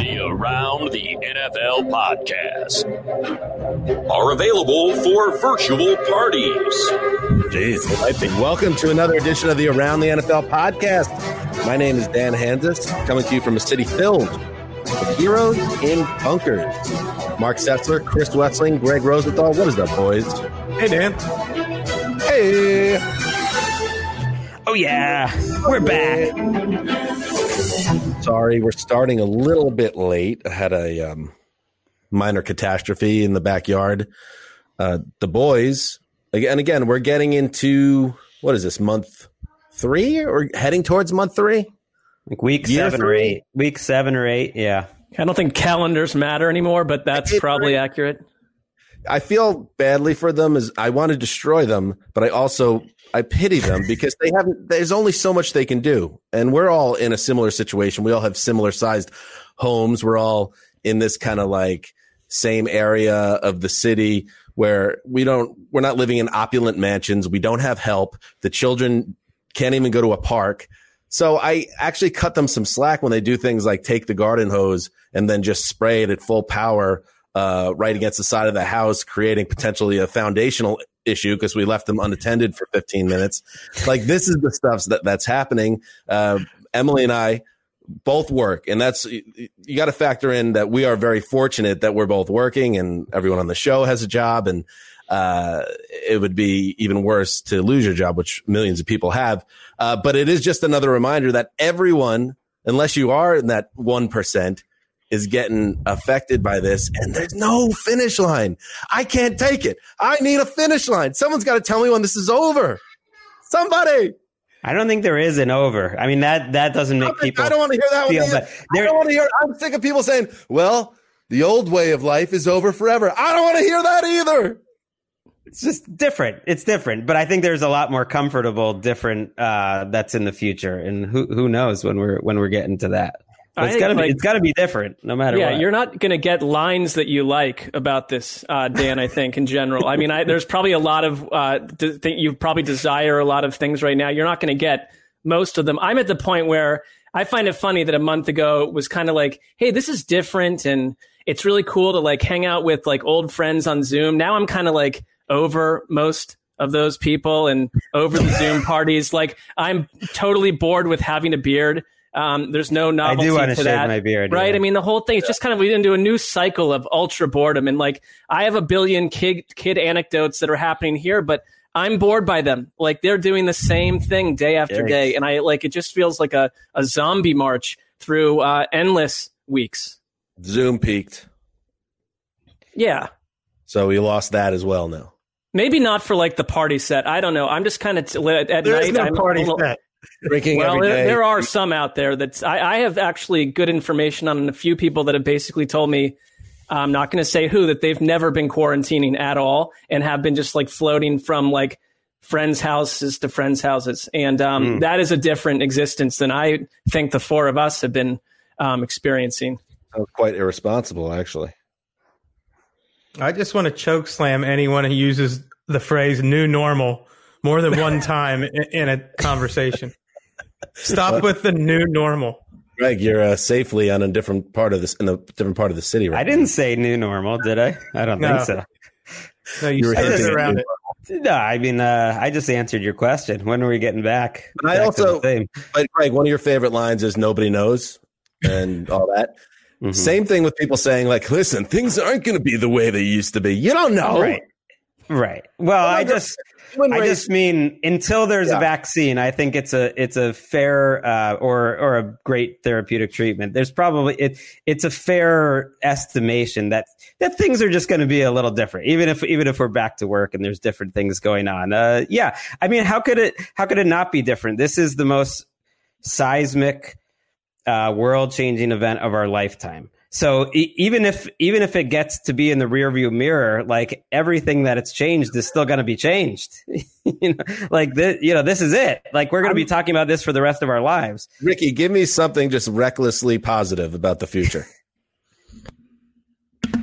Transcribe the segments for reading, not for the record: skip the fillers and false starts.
the Around the NFL podcast are available for virtual parties. Jeez, welcome to another edition of the Around the NFL podcast. My name is Dan Hansis, coming to you from a city filled with heroes and bunkers. Mark Setzler, Chris Wessling, Greg Rosenthal. What is up, boys? Hey, Dan. Hey. Oh, yeah. We're back. Sorry, we're starting a little bit late. I had a minor catastrophe in the backyard. The boys, again, we're getting into, what is this, month 3 or heading towards month 3? Like week 7 or 8. Week 7 or 8, yeah. I don't think calendars matter anymore, but that's probably accurate. I feel badly for them as I want to destroy them, but I pity them because there's only so much they can do. And we're all in a similar situation. We all have similar sized homes. We're all in this kind of like same area of the city where we're not living in opulent mansions. We don't have help. The children can't even go to a park. So I actually cut them some slack when they do things like take the garden hose and then just spray it at full power right against the side of the house, creating potentially a foundational issue because we left them unattended for 15 minutes. Like, this is the stuff that's happening. Emily and I both work, and you got to factor in that we are very fortunate that we're both working and everyone on the show has a job, and it would be even worse to lose your job, which millions of people have. But it is just another reminder that everyone, unless you are in that 1%, is getting affected by this, and there's no finish line. I can't take it. I need a finish line. Someone's got to tell me when this is over. Somebody. I don't think there is an over. I mean, that doesn't make people. I don't want to hear that one. I don't want to hear. I'm sick of people saying, "Well, the old way of life is over forever." I don't want to hear that either. It's just different. It's different, but I think there's a lot more comfortable, different that's in the future, and who knows when we're getting to that. It's gotta be different, no matter what. Yeah, you're not gonna get lines that you like about this, Dan. I think in general. I mean, there's probably a lot of you probably desire a lot of things right now. You're not gonna get most of them. I'm at the point where I find it funny that a month ago it was kind of like, hey, this is different, and it's really cool to like hang out with like old friends on Zoom. Now I'm kind of like over most of those people and over the Zoom parties. Like, I'm totally bored with having a beard. There's no novelty I do want to shave that, my beard, right? Yeah. I mean, the whole thing is just kind of into a new cycle of ultra boredom, and like I have a billion kid anecdotes that are happening here, but I'm bored by them. Like, they're doing the same thing day after day, and it just feels like a zombie march through endless weeks. Zoom peaked, yeah. So we lost that as well now. Maybe not for like the party set. I don't know. I'm just kind of at night. There's no party set. Drinking every day. There are some out there that I have actually good information on a few people that have basically told me, I'm not going to say who, that they've never been quarantining at all and have been just like floating from like friends' houses to friends' houses. And that is a different existence than I think the four of us have been experiencing. Quite irresponsible, actually. I just want to choke slam anyone who uses the phrase new normal more than one time in a conversation. Stop with the new normal. Greg, you're safely on a different part of this, in a different part of the city, right? I didn't say new normal, did I? I don't think so. No, you said it around it. No, I mean, I just answered your question. When are we getting back? But Greg, one of your favorite lines is "nobody knows" and all that. Mm-hmm. Same thing with people saying, like, "Listen, things aren't going to be the way they used to be." You don't know, right? Well, I just mean until there's a vaccine, I think it's a fair or a great therapeutic treatment. There's probably it's a fair estimation that things are just going to be a little different, even if we're back to work and there's different things going on. I mean, how could it not be different? This is the most seismic, world-changing event of our lifetime. So even if it gets to be in the rearview mirror, like everything that it's changed is still going to be changed. This is it. Like, we're going to be talking about this for the rest of our lives. Ricky, give me something just recklessly positive about the future.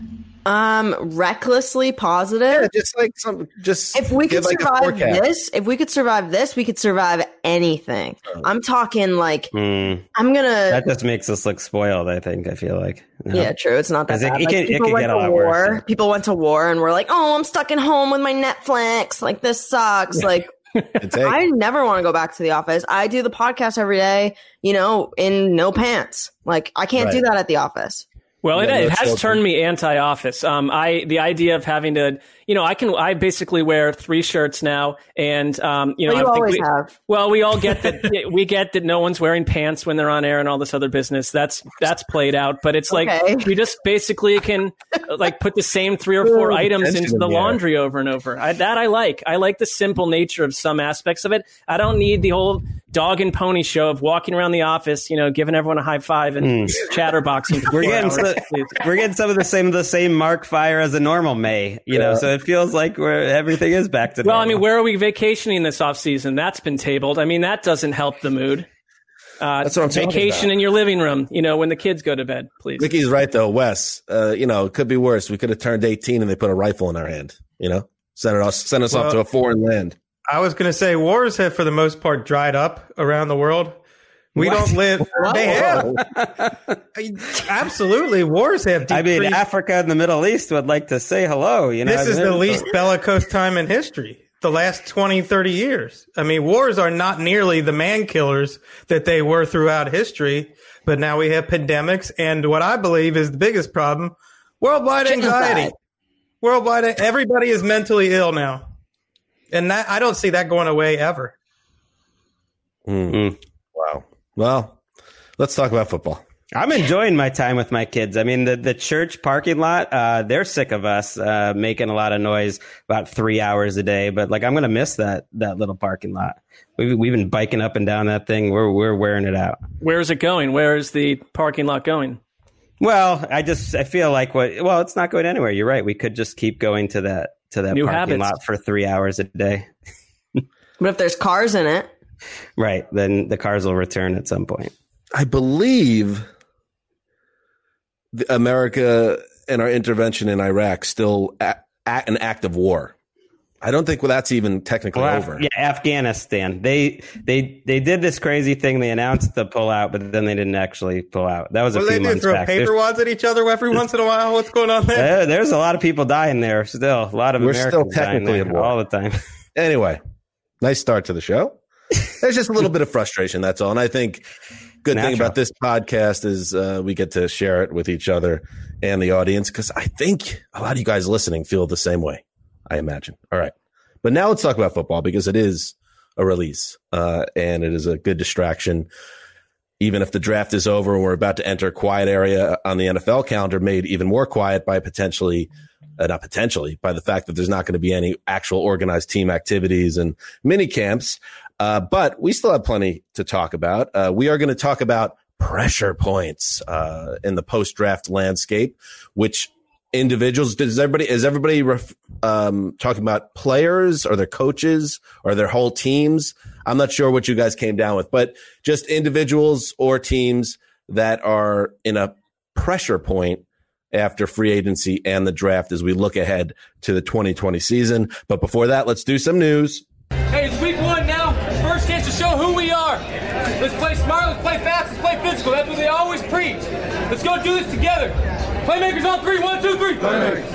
Recklessly positive. Yeah, if we could survive this, we could survive anything. I'm talking like that just makes us look spoiled. I feel like yeah, true. It's not that bad. It could get a lot worse. People went to war and were like, "Oh, I'm stuck at home with my Netflix. Like this sucks." Like I never want to go back to the office. I do the podcast every day, in no pants. Like I can't do that at the office. Well, it has turned me anti-office. The idea of having to, I basically wear 3 shirts now, and have. Well, we all get that. We get that no one's wearing pants when they're on air and all this other business. That's played out, but it's like you just basically can like put the same 3 or 4 items into the laundry over and over. I like. I like the simple nature of some aspects of it. I don't need the whole dog and pony show of walking around the office, giving everyone a high five and chatterboxing. We're getting some of the same mark fire as a normal May, so it feels like everything is back to normal. Well, I mean, where are we vacationing this off season? That's been tabled. I mean, that doesn't help the mood. That's what I'm talking vacation about. In your living room, when the kids go to bed, please. Ricky's right though, Wes. It could be worse. We could have turned 18 and they put a rifle in our hand, send us off to a foreign land. I was going to say wars have, for the most part, dried up around the world. We don't live. They have. Absolutely. Wars have decreased. I mean, Africa and the Middle East would like to say hello. This is the least bellicose time in history, the last 20, 30 years. I mean, wars are not nearly the man killers that they were throughout history, but now we have pandemics. And what I believe is the biggest problem, worldwide anxiety. Everybody is mentally ill now. And I don't see that going away ever. Wow. Well, let's talk about football. I'm enjoying my time with my kids. I mean, the church parking lot, they're sick of us making a lot of noise about 3 hours a day. But like, I'm going to miss that little parking lot. We've been biking up and down that thing. We're wearing it out. Where's it going? Where is the parking lot going? Well, I feel like it's not going anywhere. You're right. We could just keep going to that New parking habits. lot for 3 hours a day. But if there's cars in it, right, then the cars will return at some point. I believe America and our intervention in Iraq still at an act of war. I don't think that's even technically over. Yeah, Afghanistan. They did this crazy thing. They announced the pullout, but then they didn't actually pull out. That was a few months back. Throw paper wads at each other every once in a while. What's going on there? There's a lot of people dying there still. A lot of Americans dying there all the time. Anyway, nice start to the show. There's just a little bit of frustration, that's all. And I think good thing about this podcast is we get to share it with each other and the audience, because I think a lot of you guys listening feel the same way, I imagine. All right. But now let's talk about football, because it is a release and it is a good distraction. Even if the draft is over and we're about to enter a quiet area on the NFL calendar, made even more quiet by by the fact that there's not going to be any actual organized team activities and mini camps. But we still have plenty to talk about. We are going to talk about pressure points in the post-draft landscape, which individuals is everybody talking about players or their coaches or their whole teams? I'm not sure what you guys came down with, but just individuals or teams that are in a pressure point after free agency and the draft as we look ahead to the 2020 season. But before that, let's do some news. Hey, it's week 1 now. First chance to show who we are. Let's play smart, let's play fast, let's play physical. That's what they always preach. Let's go do this together. Playmakers on 3. 1, 2, 3. Playmakers.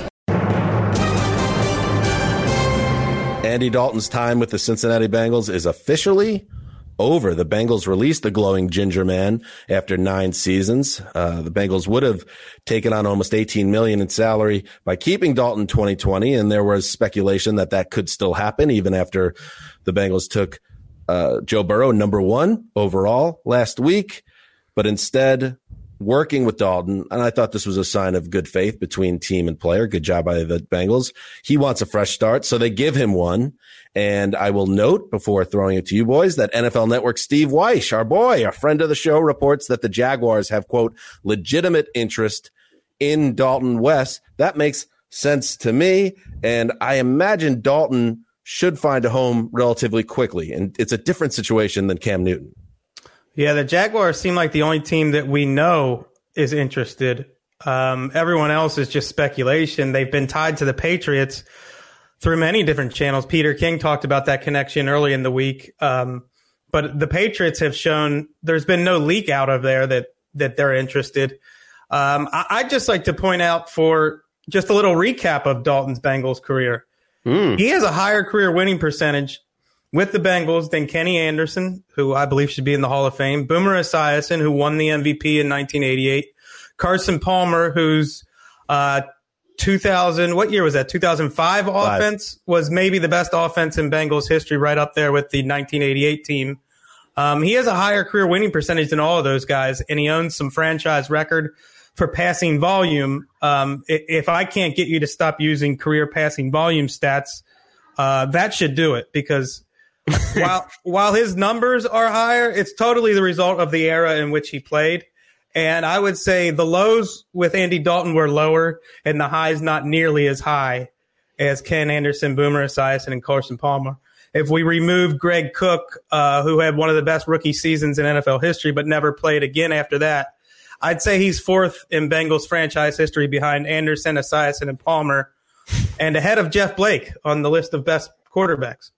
Andy Dalton's time with the Cincinnati Bengals is officially over. The Bengals released the glowing ginger man after 9 seasons. The Bengals would have taken on almost $18 million in salary by keeping Dalton 2020, and there was speculation that could still happen even after the Bengals took Joe Burrow number 1 overall last week. But instead, working with Dalton, and I thought this was a sign of good faith between team and player. Good job by the Bengals. He wants a fresh start, so they give him one. And I will note before throwing it to you boys that NFL Network Steve Weish, our boy, a friend of the show, reports that the Jaguars have, quote, legitimate interest in Dalton West. That makes sense to me. And I imagine Dalton should find a home relatively quickly. And it's a different situation than Cam Newton. Yeah, the Jaguars seem like the only team that we know is interested. Everyone else is just speculation. They've been tied to the Patriots through many different channels. Peter King talked about that connection early in the week. But the Patriots have shown there's been no leak out of there that they're interested. I'd just like to point out, for just a little recap of Dalton's Bengals career. He has a higher career winning percentage with the Bengals than Kenny Anderson, who I believe should be in the Hall of Fame, Boomer Esiason, who won the MVP in 1988, Carson Palmer, whose what year was that? 2005 offense was maybe the best offense in Bengals history, right up there with the 1988 team. He has a higher career winning percentage than all of those guys, and he owns some franchise record for passing volume. If I can't get you to stop using career passing volume stats, that should do it, because while his numbers are higher, it's totally the result of the era in which he played. And I would say the lows with Andy Dalton were lower and the highs not nearly as high as Ken Anderson, Boomer Esiason, and Carson Palmer. If we remove Greg Cook, who had one of the best rookie seasons in NFL history but never played again after that, I'd say he's fourth in Bengals franchise history behind Anderson, Esiason, and Palmer, and ahead of Jeff Blake on the list of best quarterbacks.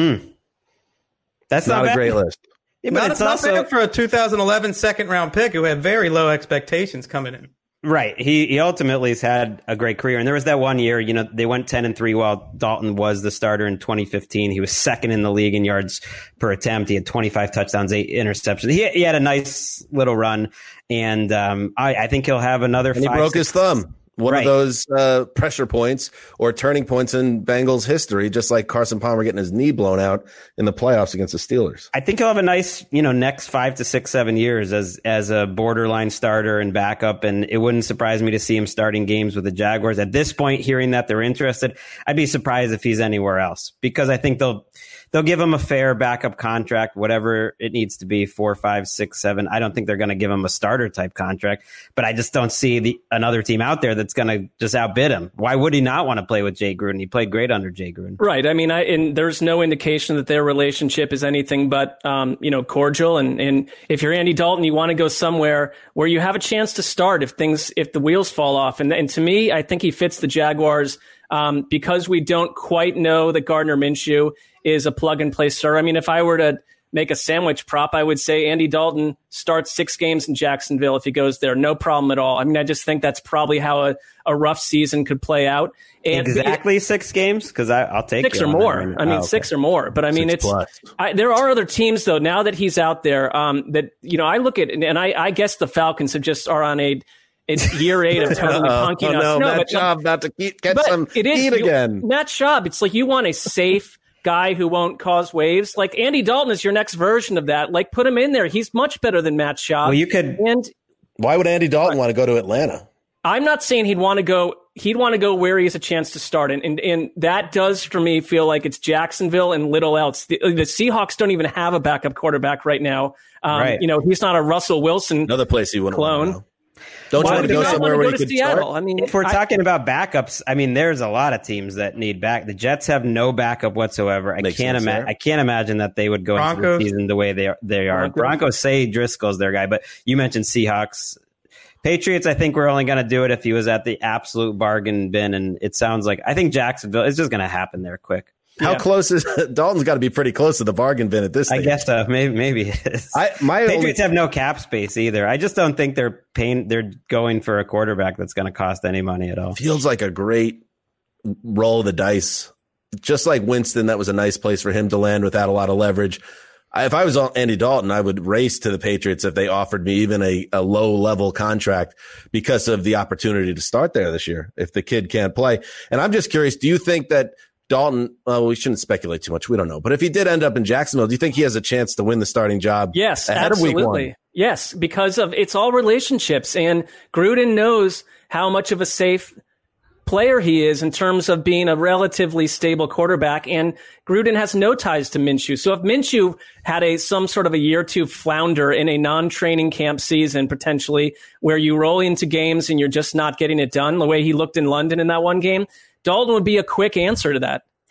That's not a great list. Yeah, but it's not bad for a 2011 second-round pick who had very low expectations coming in. Right. He ultimately has had a great career. And there was that one year, they went 10-3 while Dalton was the starter in 2015. He was second in the league in yards per attempt. He had 25 touchdowns, 8 interceptions. He had a nice little run. And I think he'll have another and 5. He broke his thumb. One of those pressure points or turning points in Bengals history, just like Carson Palmer getting his knee blown out in the playoffs against the Steelers. I think he'll have a nice, next 5 to 6, 7 years as a borderline starter and backup. And it wouldn't surprise me to see him starting games with the Jaguars. At this point, hearing that they're interested, I'd be surprised if he's anywhere else, because I think they'll give him a fair backup contract, whatever it needs to be, 4, 5, 6, 7. I don't think they're going to give him a starter type contract, but I just don't see another team out there that's going to just outbid him. Why would he not want to play with Jay Gruden? He played great under Jay Gruden. Right. I mean, and there's no indication that their relationship is anything but, cordial. And if you're Andy Dalton, you want to go somewhere where you have a chance to start if the wheels fall off. And to me, I think he fits the Jaguars because we don't quite know that Gardner Minshew is a plug-and-play starter. I mean, if I were to make a sandwich prop, I would say Andy Dalton starts 6 games in Jacksonville if he goes there. No problem at all. I mean, I just think that's probably how a rough season could play out. And exactly 6 games? Because I'll take 6 or more. I mean, 6 or more. But I mean, there are other teams, though, now that he's out there, that, I look at, and I guess the Falcons are on it's year 8 of totally punking us. No, Matt Schaub about to get some heat again. Matt Schaub, it's like you want a safe guy who won't cause waves. Like Andy Dalton is your next version of that. Like put him in there. He's much better than Matt Schaub. Well, you could. And why would Andy Dalton want to go to Atlanta? I'm not saying he'd want to go. He'd want to go where he has a chance to start. And that does, for me, feel like it's Jacksonville and little else. The Seahawks don't even have a backup quarterback right now. He's not a Russell Wilson another place he wouldn't clone. Want to Don't you want to go somewhere where you could Seattle? start? I mean, if we're talking about backups, I mean, there's a lot of teams that need back. The Jets have no backup whatsoever. I can't imagine that they would go into the season the way they are. Broncos say Driscoll's their guy, but you mentioned Seahawks. Patriots, I think we're only going to do it if he was at the absolute bargain bin, and it sounds like I think Jacksonville is just going to happen there quick. How close is Dalton's got to be pretty close to the bargain bin at this stage. I guess so. Maybe it is. Patriots have no cap space either. I just don't think they're going for a quarterback that's going to cost any money at all. Feels like a great roll of the dice. Just like Winston, that was a nice place for him to land without a lot of leverage. If I was Andy Dalton, I would race to the Patriots if they offered me even a low-level contract because of the opportunity to start there this year if the kid can't play. And I'm just curious, do you think that Dalton, we shouldn't speculate too much. We don't know. But if he did end up in Jacksonville, do you think he has a chance to win the starting job? Yes, ahead absolutely. Of week 1? Yes, because it's all relationships. And Gruden knows how much of a safe player he is in terms of being a relatively stable quarterback. And Gruden has no ties to Minshew. So if Minshew had some sort of a year or two flounder in a non-training camp season, potentially, where you roll into games and you're just not getting it done, the way he looked in London in that one game, Dalton would be a quick answer to that.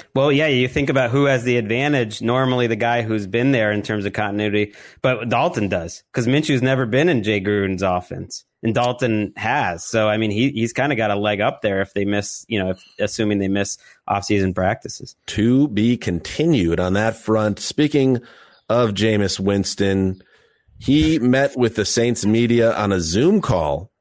Well, yeah, you think about who has the advantage. Normally the guy who's been there in terms of continuity, but Dalton does, because Minshew's never been in Jay Gruden's offense, and Dalton has. So, I mean, he's kind of got a leg up there if they miss, assuming they miss offseason practices. To be continued on that front. Speaking of Jameis Winston, he met with the Saints media on a Zoom call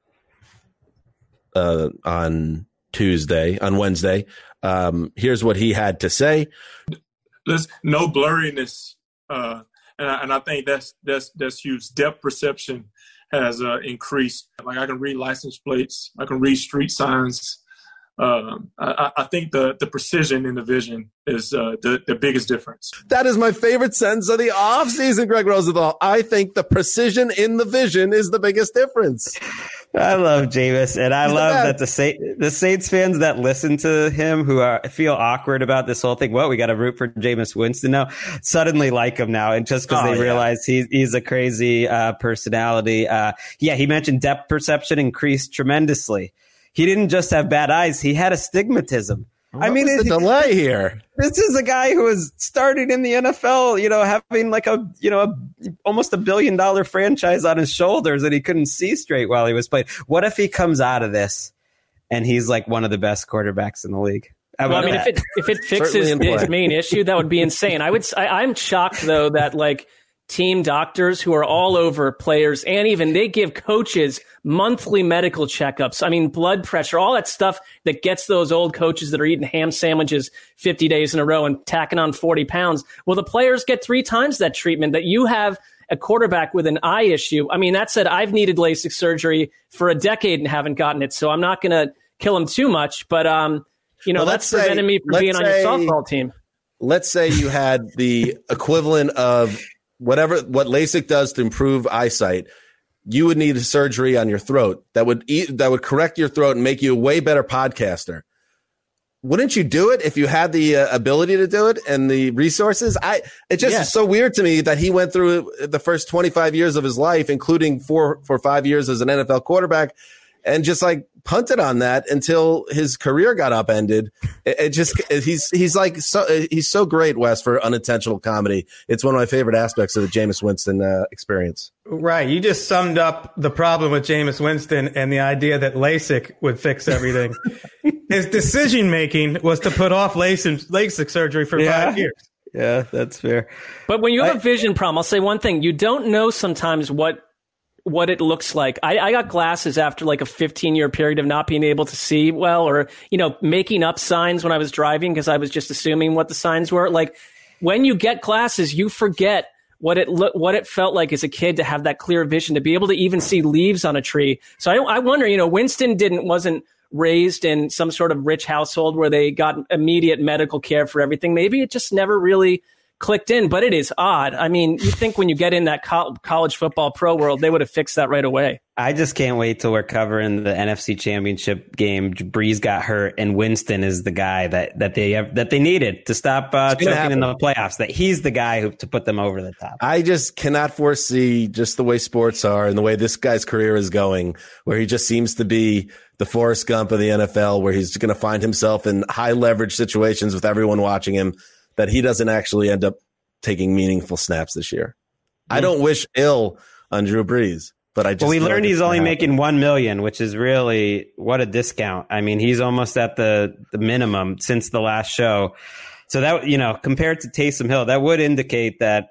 on Wednesday. Here's what he had to say. There's no blurriness, and I think that's huge. Depth perception has increased. Like, I can read license plates, I can read street signs. I think the precision in the vision is the biggest difference. That is my favorite sentence of the offseason, Greg Rosenthal. I think the precision in the vision is the biggest difference. I love Jameis, and I love that the Saints fans that listen to him who feel awkward about this whole thing. Well, we got to root for Jameis Winston now. Suddenly like him now, and just because they realize he's a crazy personality. He mentioned depth perception increased tremendously. He didn't just have bad eyes; he had astigmatism. What was the delay here? This is a guy who was starting in the NFL, having like almost $1 billion franchise on his shoulders, and he couldn't see straight while he was playing. What if he comes out of this and he's like one of the best quarterbacks in the league? If it fixes his main issue, that would be insane. I'm shocked though that like team doctors who are all over players, and even they give coaches monthly medical checkups. I mean, blood pressure, all that stuff that gets those old coaches that are eating ham sandwiches 50 days in a row and tacking on 40 pounds. Well, the players get 3 times that treatment. That you have a quarterback with an eye issue. I mean, that said, I've needed LASIK surgery for a decade and haven't gotten it, so I'm not going to kill him too much. But, that's preventing me from being on your softball team. Let's say you had the equivalent of what LASIK does to improve eyesight. You would need a surgery on your throat that would correct your throat and make you a way better podcaster. Wouldn't you do it if you had the ability to do it and the resources? Is so weird to me that he went through the first 25 years of his life, including 4 or 5 years as an NFL quarterback, and just like punted on that until his career got upended. He's so great, Wes, for unintentional comedy. It's one of my favorite aspects of the Jameis Winston experience. Right. You just summed up the problem with Jameis Winston and the idea that LASIK would fix everything. His decision-making was to put off LASIK surgery for 5 years. Yeah, that's fair. But when you have a vision problem, I'll say one thing. You don't know sometimes what it looks like. I got glasses after like a 15-year period of not being able to see well, or, making up signs when I was driving because I was just assuming what the signs were. Like, when you get glasses, you forget what it felt like as a kid to have that clear vision, to be able to even see leaves on a tree. So I wonder, Winston wasn't raised in some sort of rich household where they got immediate medical care for everything. Maybe it just never really clicked in, but it is odd. I mean, you think when you get in that college football pro world, they would have fixed that right away. I just can't wait till we're covering the NFC Championship game. Breeze got hurt, and Winston is the guy that they needed to stop choking in the playoffs. That he's the guy to put them over the top. I just cannot foresee, just the way sports are and the way this guy's career is going, where he just seems to be the Forrest Gump of the NFL, where he's going to find himself in high leverage situations with everyone watching him, that he doesn't actually end up taking meaningful snaps this year. I don't wish ill on Drew Brees, but I just we learned he's only making $1 million, which is really what a discount. I mean, he's almost at the minimum since the last show. So that, compared to Taysom Hill, that would indicate that,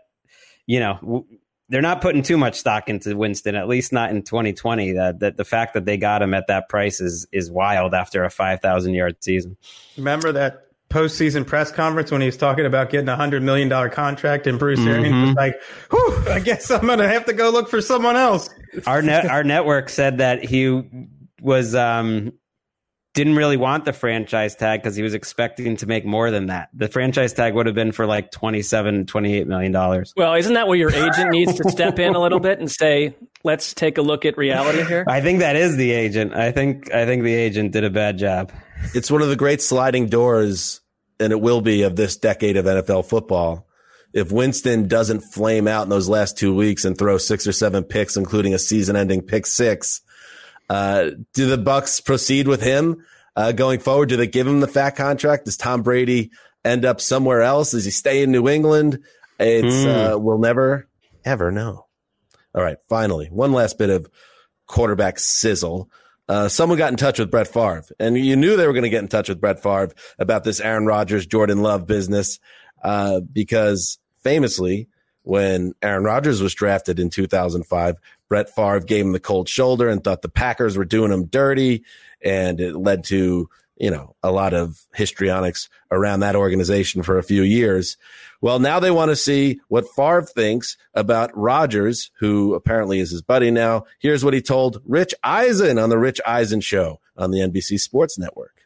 they're not putting too much stock into Winston, at least not in 2020. That the fact that they got him at that price is wild after a 5,000-yard season. Remember that postseason press conference when he was talking about getting $100 million contract, and Bruce Arians was like, whew, I guess I'm going to have to go look for someone else. Our network said that he was didn't really want the franchise tag because he was expecting to make more than that. The franchise tag would have been for like $28 million. Well, isn't that where your agent needs to step in a little bit and say, let's take a look at reality here? I think that is the agent. I think the agent did a bad job. It's one of the great sliding doors, and it will be, of this decade of NFL football. If Winston doesn't flame out in those last 2 weeks and throw 6 or 7 picks, including a season-ending pick 6, do the Bucs proceed with him going forward? Do they give him the fat contract? Does Tom Brady end up somewhere else? Does he stay in New England? We'll never, ever know. All right, finally, one last bit of quarterback sizzle. Someone got in touch with Brett Favre, and you knew they were going to get in touch with Brett Favre about this Aaron Rodgers, Jordan Love business, because famously, when Aaron Rodgers was drafted in 2005, Brett Favre gave him the cold shoulder and thought the Packers were doing him dirty, and it led to, a lot of histrionics around that organization for a few years. Well, now they want to see what Favre thinks about Rodgers, who apparently is his buddy now. Here's what he told Rich Eisen on the Rich Eisen Show on the NBC Sports Network.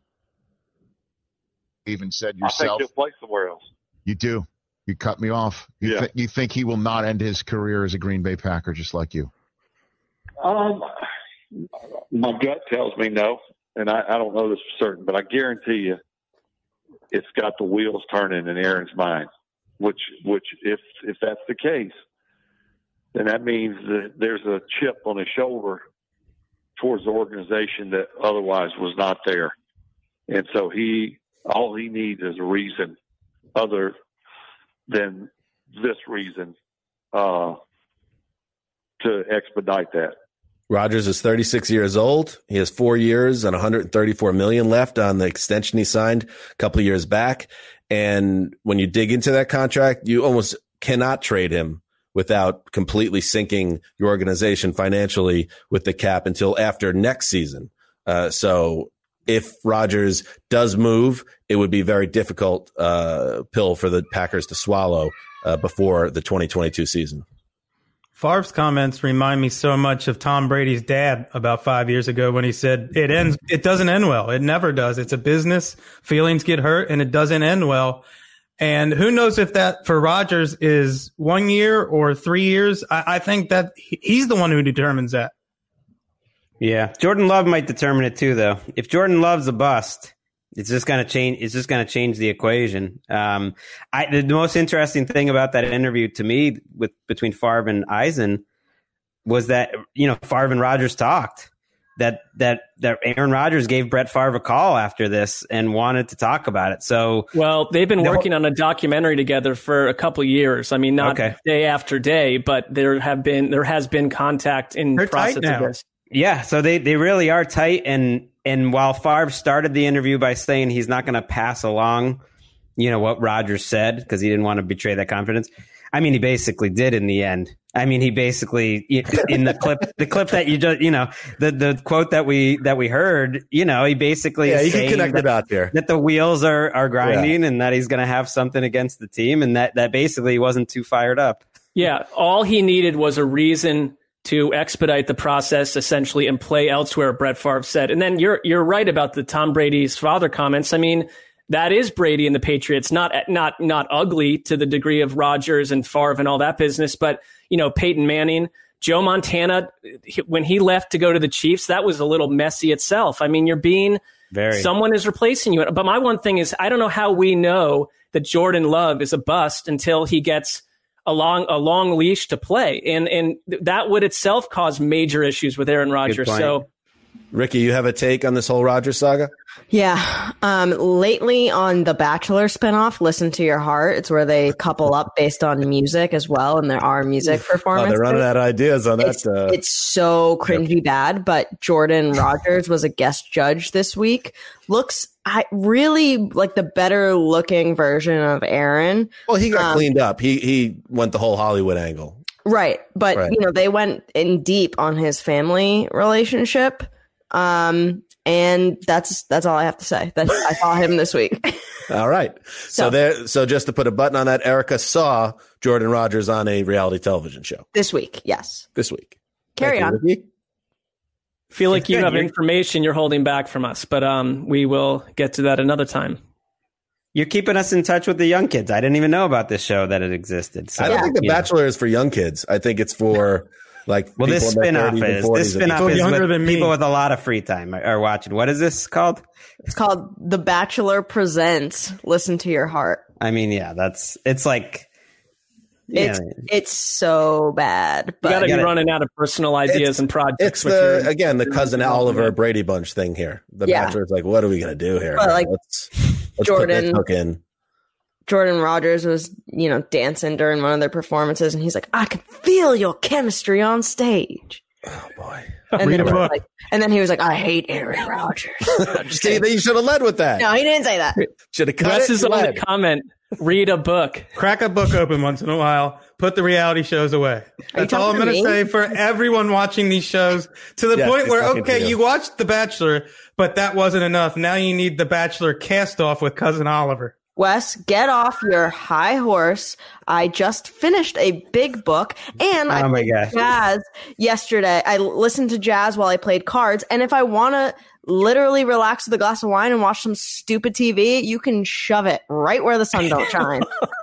Even said yourself, I think he'll play somewhere else. You do. You cut me off. You think he will not end his career as a Green Bay Packer just like you? My gut tells me no, and I don't know this for certain, but I guarantee you it's got the wheels turning in Aaron's mind, which if that's the case, then that means that there's a chip on his shoulder towards the organization that otherwise was not there. And so all he needs is a reason other than this reason to expedite that. Rodgers is 36 years old. He has 4 years and $134 million left on the extension he signed a couple of years back. And when you dig into that contract, you almost cannot trade him without completely sinking your organization financially with the cap until after next season. So if Rodgers does move, it would be a very difficult pill for the Packers to swallow before the 2022 season. Favre's comments remind me so much of Tom Brady's dad about 5 years ago when he said it doesn't end well. It never does. It's a business. Feelings get hurt and it doesn't end well. And who knows if that for Rodgers is 1 year or 3 years. I think that he's the one who determines that. Yeah. Jordan Love might determine it too, though. If Jordan Love's a bust, it's just going to change. It's just going to change the equation. The most interesting thing about that interview to me between Favre and Eisen was that, Favre and Rodgers talked that Aaron Rodgers gave Brett Favre a call after this and wanted to talk about it. So, well, they've been working on a documentary together for a couple of years. I mean, not day after day, but there has been contact in the process of this. Yeah. So they really are tight. And while Favre started the interview by saying he's not going to pass along, what Rodgers said because he didn't want to betray that confidence. I mean, he basically did in the end. I mean, he basically in the clip that you just, the quote that we heard, he basically you can connect it out there that the wheels are grinding and that he's going to have something against the team and that basically he wasn't too fired up. Yeah, all he needed was a reason to expedite the process, essentially, and play elsewhere, Brett Favre said. And then you're right about the Tom Brady's father comments. I mean, that is Brady and the Patriots, not ugly to the degree of Rodgers and Favre and all that business, but, Peyton Manning, Joe Montana, when he left to go to the Chiefs, that was a little messy itself. I mean, someone is replacing you. But my one thing is, I don't know how we know that Jordan Love is a bust until he gets a long leash to play. And that would itself cause major issues with Aaron Rodgers. So, Ricky, you have a take on this whole Rodgers saga? Yeah. Lately on the Bachelor spinoff, Listen to Your Heart, it's where they couple up based on music as well. And there are music performances. They're running out of ideas on that. It's so cringy bad, but Jordan Rodgers was a guest judge this week. Looks really like the better looking version of Aaron. Well, he got cleaned up. He went the whole Hollywood angle. Right. But, they went in deep on his family relationship. And that's all I have to say. I saw him this week. All right. So just to put a button on that, Erica saw Jordan Rodgers on a reality television show. This week. Yes. This week. Carry on. Ricky. Feel like you have information you're holding back from us, but we will get to that another time. You're keeping us in touch with the young kids. I didn't even know about this show that it existed. So, I don't think The Bachelor is for young kids. I think it's for this spinoff is with people with a lot of free time are watching. What is this called? It's called The Bachelor Presents Listen to Your Heart. I mean, it's so bad. But you got to be running out of personal ideas and projects. It's the cousin Oliver Brady Bunch thing here. The Bachelor is like, what are we going to do here? Let's put that hook in. Jordan Rogers was, dancing during one of their performances, and he's like, "I can feel your chemistry on stage." Oh boy! And then he was like, "I hate Aaron Rodgers." See, you should have led with that. No, he didn't say that. Should have cut Wes it. is on the comment. Read a book. Crack a book open once in a while. Put the reality shows away. That's all I'm going to say for everyone watching these shows. To the point where, okay, you watched The Bachelor, but that wasn't enough. Now you need The Bachelor cast off with Cousin Oliver. Wes, get off your high horse. I just finished a big book, and I played jazz yesterday. I listened to jazz while I played cards, and if I want to literally relax with a glass of wine and watch some stupid TV, you can shove it right where the sun don't shine.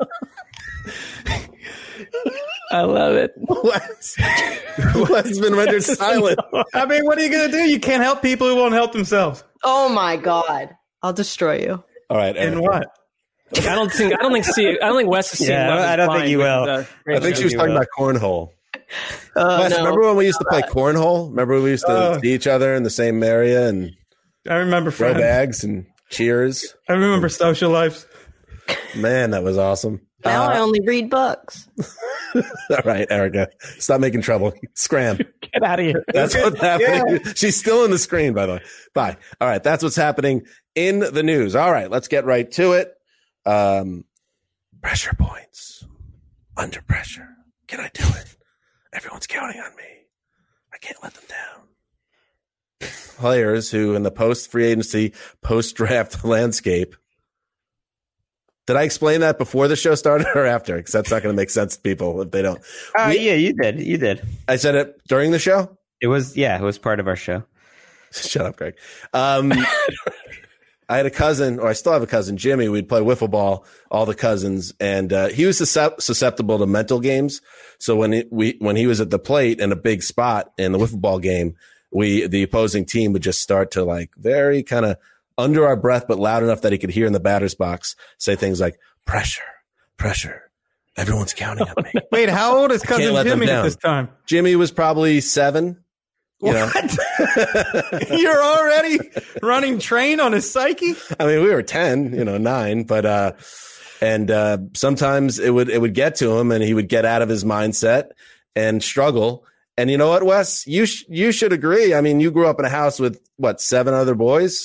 I love it. Wes has been rendered silent. I mean, what are you going to do? You can't help people who won't help themselves. Oh my God. I'll destroy you. All right. And what? I don't think Wes is seeing. I don't think you will. I think she was talking about cornhole. Wes, remember when we used to play cornhole? Remember we used to see each other in the same area and I remember throw bags and cheers. I remember social lives. Man, that was awesome. Now I only read books. All right, Erica, stop making trouble. Scram. Get out of here. That's what's happening. Yeah. She's still in the screen, by the way. Bye. All right, that's what's happening in the news. All right, let's get right to it. Pressure points. Under pressure. Can I do it? Everyone's counting on me. I can't let them down. Players who in the post-free agency, post-draft landscape. Did I explain that before the show started or after? Because that's not going to make sense to people if they don't. Yeah, you did. You did. I said it during the show? It was part of our show. Shut up, Greg. I had a cousin, or I still have a cousin, Jimmy. We'd play wiffle ball, all the cousins, and he was susceptible to mental games. So when he was at the plate in a big spot in the wiffle ball game, the opposing team would just start to like very kind of under our breath, but loud enough that he could hear in the batter's box say things like pressure, pressure. Everyone's counting on me. Wait, how old is cousin Jimmy at this time? Jimmy was probably 7. What? You're already running train on his psyche? I mean, we were 10, 9, but sometimes it would get to him and he would get out of his mindset and struggle. And you know what, Wes? You should agree. I mean, you grew up in a house with 6 other boys?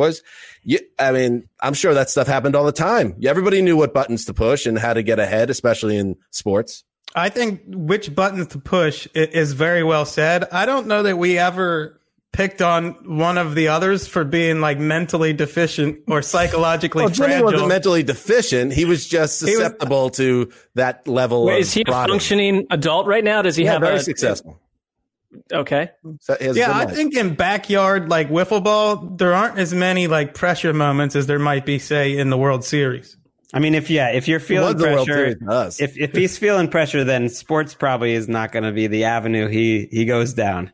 I'm sure that stuff happened all the time. Everybody knew what buttons to push and how to get ahead, especially in sports. I think which buttons to push is very well said. I don't know that we ever picked on one of the others for being like mentally deficient or psychologically fragile. Jimmy wasn't mentally deficient. He was just susceptible to that level of is he a functioning adult right now? Does he have very successful? Okay. So I think in backyard like wiffle ball, there aren't as many like pressure moments as there might be, say, in the World Series. I mean, if you're feeling pressure, if he's feeling pressure, then sports probably is not going to be the avenue he goes down.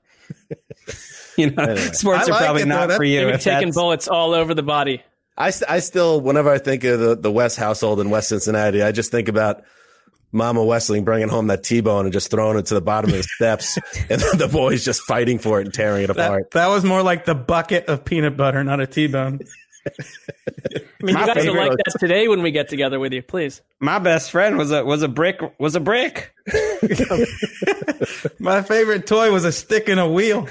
Sports are probably not for you. If taking bullets all over the body. I still, whenever I think of the West household in West Cincinnati, I just think about Mama Wessling bringing home that T-bone and just throwing it to the bottom of the steps, and then the boys just fighting for it and tearing it apart. That was more like the bucket of peanut butter, not a T-bone. I mean, you guys are like that today when we get together with you, please. My best friend was a brick. My favorite toy was a stick and a wheel.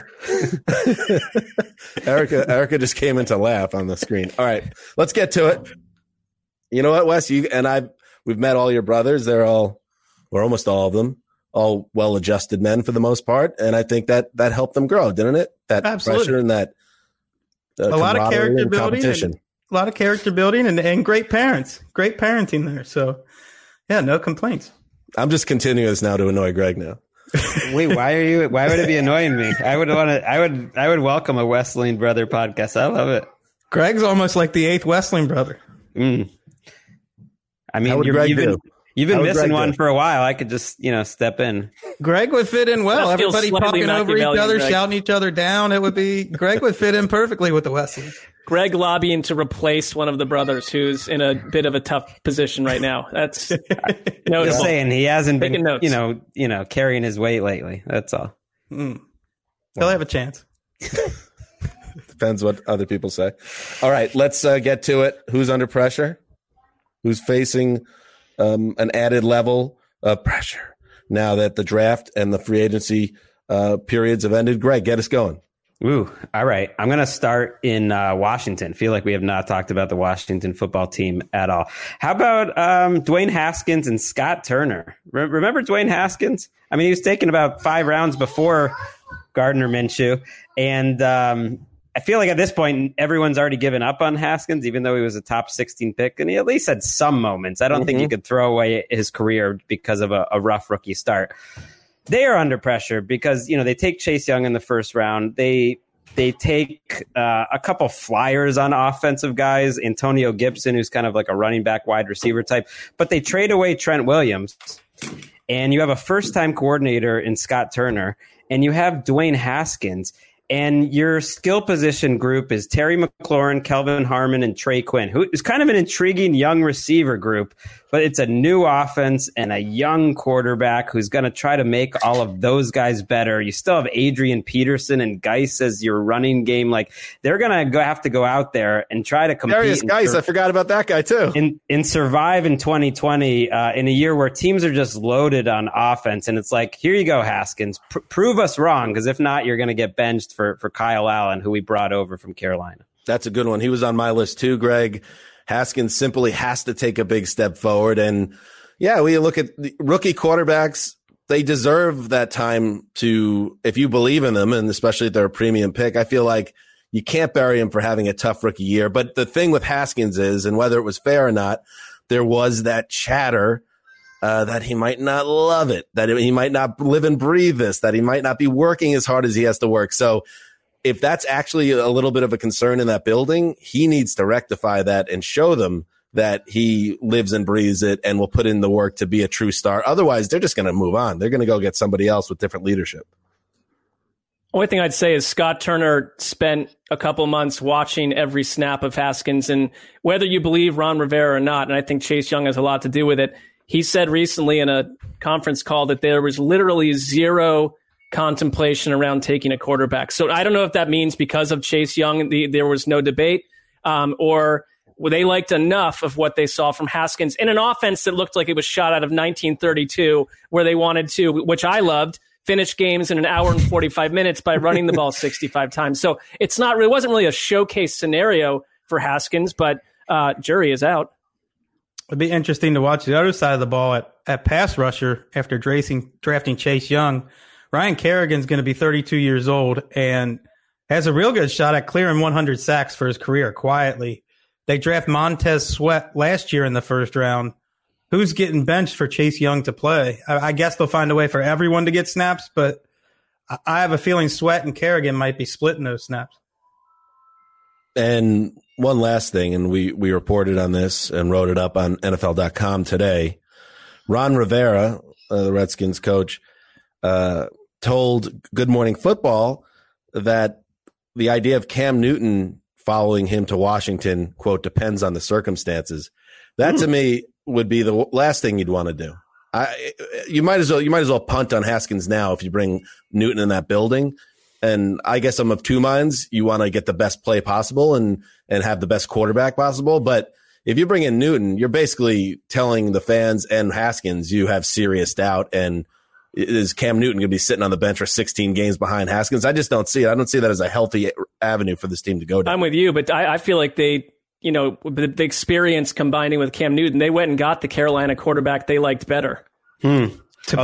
Erica just came in to laugh on the screen. All right, let's get to it. You know what, Wes? You and we've met all your brothers. They're all, or almost all of them, all well-adjusted men for the most part, and I think that helped them grow, didn't it? That Absolutely. Pressure and that. A lot of character building, and great parents, great parenting there. So, yeah, no complaints. I'm just continuing this now to annoy Greg now. Wait, why would it be annoying me? I would welcome a Wesleyan brother podcast. I love it. Greg's almost like the 8th Wesleyan brother. I mean, you've been missing one for a while. I could just, step in. Greg would fit in well. Everybody talking over each other, Greg. Shouting each other down. Greg would fit in perfectly with the Wesleyans. Greg lobbying to replace one of the brothers who's in a bit of a tough position right now. That's notable. Just saying, he hasn't been, carrying his weight lately. That's all. He'll have a chance. Depends what other people say. All right, let's get to it. Who's under pressure? Who's facing an added level of pressure now that the draft and the free agency periods have ended? Greg, get us going. Ooh, all right. I'm going to start in Washington. Feel like we have not talked about the Washington football team at all. How about Dwayne Haskins and Scott Turner? Remember Dwayne Haskins? I mean, he was taken about 5 rounds before Gardner Minshew. And I feel like at this point, everyone's already given up on Haskins, even though he was a top 16 pick. And he at least had some moments. I don't think you could throw away his career because of a rough rookie start. They are under pressure because, they take Chase Young in the first round. They take a couple flyers on offensive guys, Antonio Gibson, who's kind of like a running back wide receiver type, but they trade away Trent Williams. And you have a first-time coordinator in Scott Turner, and you have Dwayne Haskins. And your skill position group is Terry McLaurin, Kelvin Harmon, and Trey Quinn, who is kind of an intriguing young receiver group, but it's a new offense and a young quarterback who's going to try to make all of those guys better. You still have Adrian Peterson and Geis as your running game. Like, they're going to have to go out there and try to compete. Darius Geis, I forgot about that guy too. And survive in 2020 in a year where teams are just loaded on offense. And it's like, here you go, Haskins. Prove us wrong, because if not, you're going to get benched for Kyle Allen, who we brought over from Carolina. That's a good one. He was on my list too, Greg. Haskins simply has to take a big step forward. And yeah, we look at the rookie quarterbacks. They deserve that time to, if you believe in them, and especially if they're a premium pick, I feel like you can't bury him for having a tough rookie year. But the thing with Haskins is, and whether it was fair or not, there was that chatter that he might not love it, that he might not live and breathe this, that he might not be working as hard as he has to work. So if that's actually a little bit of a concern in that building, he needs to rectify that and show them that he lives and breathes it and will put in the work to be a true star. Otherwise, they're just going to move on. They're going to go get somebody else with different leadership. Only thing I'd say is Scott Turner spent a couple months watching every snap of Haskins, and whether you believe Ron Rivera or not, and I think Chase Young has a lot to do with it, he said recently in a conference call that there was literally zero contemplation around taking a quarterback. So I don't know if that means because of Chase Young, there was no debate, or they liked enough of what they saw from Haskins in an offense that looked like it was shot out of 1932, where they wanted to, which I loved, finish games in an hour and 45 minutes by running the ball 65 times. So it wasn't really a showcase scenario for Haskins, but jury is out. It'd be interesting to watch the other side of the ball at pass rusher after drafting Chase Young. Ryan Kerrigan's going to be 32 years old and has a real good shot at clearing 100 sacks for his career quietly. They draft Montez Sweat last year in the first round. Who's getting benched for Chase Young to play? I guess they'll find a way for everyone to get snaps, but I have a feeling Sweat and Kerrigan might be splitting those snaps. And one last thing, and we reported on this and wrote it up on NFL.com today. Ron Rivera, the Redskins coach, told Good Morning Football that the idea of Cam Newton following him to Washington, quote, depends on the circumstances. That to me would be the last thing you'd want to do. You might as well punt on Haskins now if you bring Newton in that building. And I guess I'm of two minds. You want to get the best play possible and have the best quarterback possible. But if you bring in Newton, you're basically telling the fans and Haskins you have serious doubt. And is Cam Newton going to be sitting on the bench for 16 games behind Haskins? I just don't see it. I don't see that as a healthy avenue for this team to go down. I'm with you, but I feel like they, the experience combining with Cam Newton, they went and got the Carolina quarterback they liked better. And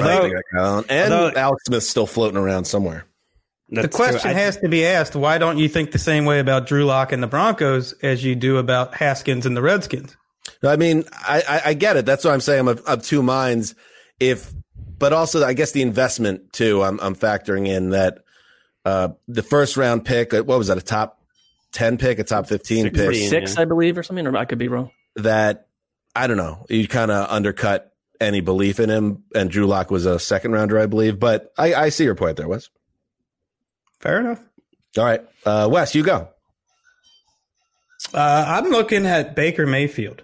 Alex Smith's still floating around somewhere. The question has to be asked, why don't you think the same way about Drew Lock and the Broncos as you do about Haskins and the Redskins? I mean, I get it. That's what I'm saying. I'm of two minds. But also, I guess the investment, too, I'm factoring in that the first round pick, what was that, a top 10 pick, a top 15 pick? 6, I believe, or something, or I could be wrong. That, I don't know, you kind of undercut any belief in him, and Drew Lock was a second rounder, I believe. But I see your point there, Wes. Fair enough. All right. Wes, you go. I'm looking at Baker Mayfield.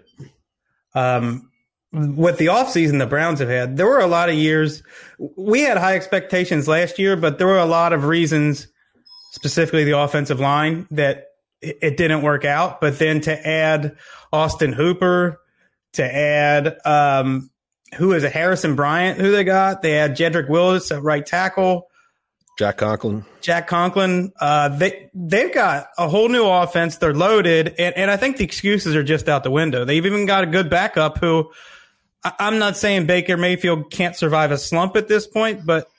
With the offseason the Browns have had, there were a lot of years. We had high expectations last year, but there were a lot of reasons specifically the offensive line, that it didn't work out. But then to add Austin Hooper, to add who is it, Harrison Bryant, who they got? They had Jedrick Willis at right tackle. Jack Conklin. They've got a whole new offense. They're loaded, and I think the excuses are just out the window. They've even got a good backup who I'm not saying Baker Mayfield can't survive a slump at this point, but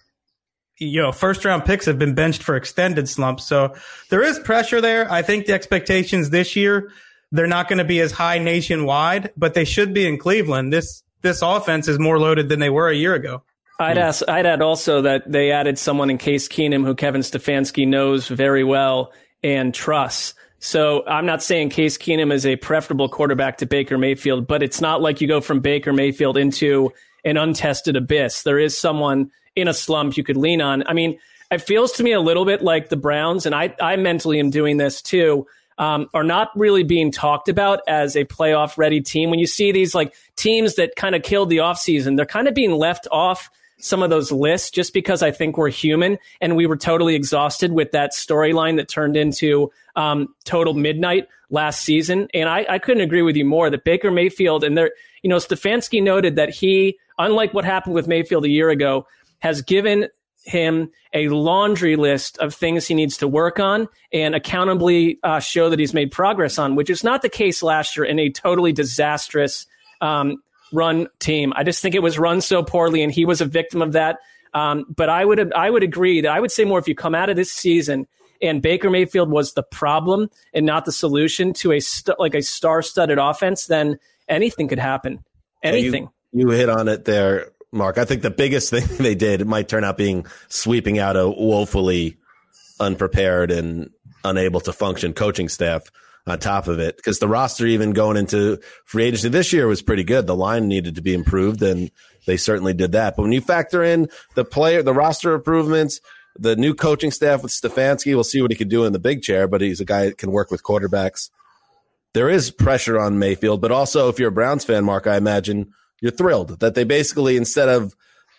first-round picks have been benched for extended slumps. So there is pressure there. I think the expectations this year, they're not going to be as high nationwide, but they should be in Cleveland. This offense is more loaded than they were a year ago. I'd add also that they added someone in Case Keenum who Kevin Stefanski knows very well and trusts. So I'm not saying Case Keenum is a preferable quarterback to Baker Mayfield, but it's not like you go from Baker Mayfield into an untested abyss. There is someone in a slump you could lean on. I mean, it feels to me a little bit like the Browns, and I mentally am doing this too, are not really being talked about as a playoff-ready team. When you see these like teams that kind of killed the offseason, they're kind of being left off some of those lists just because I think we're human and we were totally exhausted with that storyline that turned into total midnight last season. And I couldn't agree with you more that Baker Mayfield and Stefanski noted that he, unlike what happened with Mayfield a year ago, has given him a laundry list of things he needs to work on and accountably show that he's made progress on, which is not the case last year in a totally disastrous run team. I just think it was run so poorly, and he was a victim of that. But I would agree that I would say more if you come out of this season and Baker Mayfield was the problem and not the solution to a star-studded offense, then anything could happen. Anything. You hit on it there, Mark. I think the biggest thing they did, it might turn out being sweeping out a woefully unprepared and unable to function coaching staff on top of it, because the roster even going into free agency this year was pretty good. The line needed to be improved, and they certainly did that. But when you factor in the roster improvements, the new coaching staff with Stefanski, we'll see what he can do in the big chair, but he's a guy that can work with quarterbacks. There is pressure on Mayfield, but also if you're a Browns fan, Mark, I imagine you're thrilled that they basically, instead of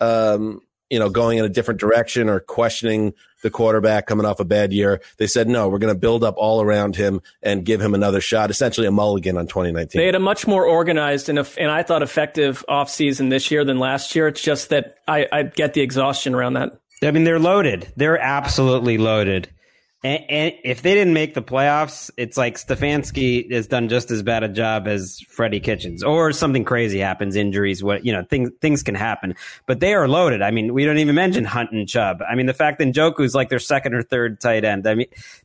going in a different direction or questioning the quarterback coming off a bad year, they said, no, we're going to build up all around him and give him another shot, essentially a mulligan on 2019. They had a much more organized and I thought effective offseason this year than last year. It's just that I get the exhaustion around that. I mean, they're loaded. They're absolutely loaded. And if they didn't make the playoffs, it's like Stefanski has done just as bad a job as Freddie Kitchens, or something crazy happens, injuries, things can happen. But they are loaded. I mean, we don't even mention Hunt and Chubb. I mean, the fact that Njoku's like their second or third tight end. I mean,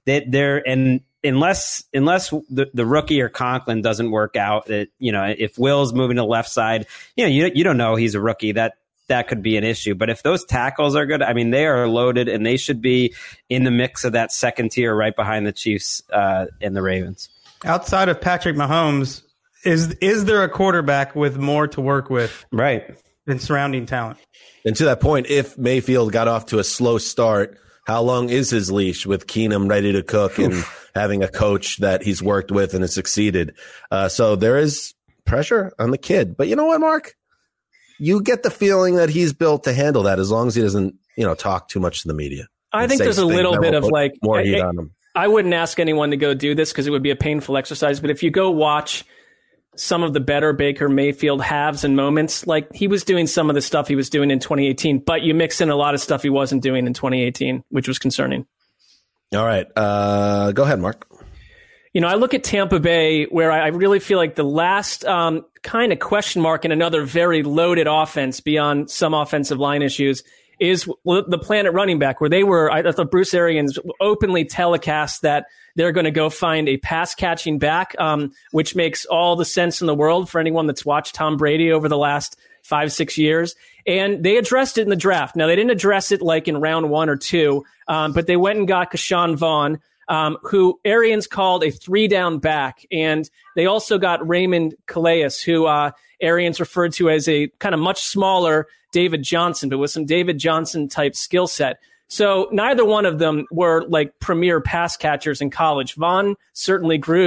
unless the rookie or Conklin doesn't work out, if Will's moving to the left side, you don't know he's a rookie. That could be an issue. But if those tackles are good, I mean, they are loaded, and they should be in the mix of that second tier right behind the Chiefs and the Ravens. Outside of Patrick Mahomes, is there a quarterback with more to work with than surrounding talent? And to that point, if Mayfield got off to a slow start, how long is his leash with Keenum ready to cook and having a coach that he's worked with and has succeeded? So there is pressure on the kid. But you know what, Mark? You get the feeling that he's built to handle that as long as he doesn't, talk too much to the media. I think there's a little bit of like more heat on him. I wouldn't ask anyone to go do this because it would be a painful exercise. But if you go watch some of the better Baker Mayfield halves and moments, like he was doing some of the stuff he was doing in 2018, but you mix in a lot of stuff he wasn't doing in 2018, which was concerning. All right. Go ahead, Mark. I look at Tampa Bay, where I really feel like the last kind of question mark in another very loaded offense beyond some offensive line issues is the plan at running back, where I thought Bruce Arians openly telecast that they're going to go find a pass catching back, which makes all the sense in the world for anyone that's watched Tom Brady over the last 5-6 years. And they addressed it in the draft. Now, they didn't address it like in round 1 or 2, but they went and got Keyshawn Vaughn, who Arians called a 3-down back. And they also got Raymond Calais, who Arians referred to as a kind of much smaller David Johnson, but with some David Johnson type skill set. So neither one of them were like premier pass catchers in college. Vaughn certainly grew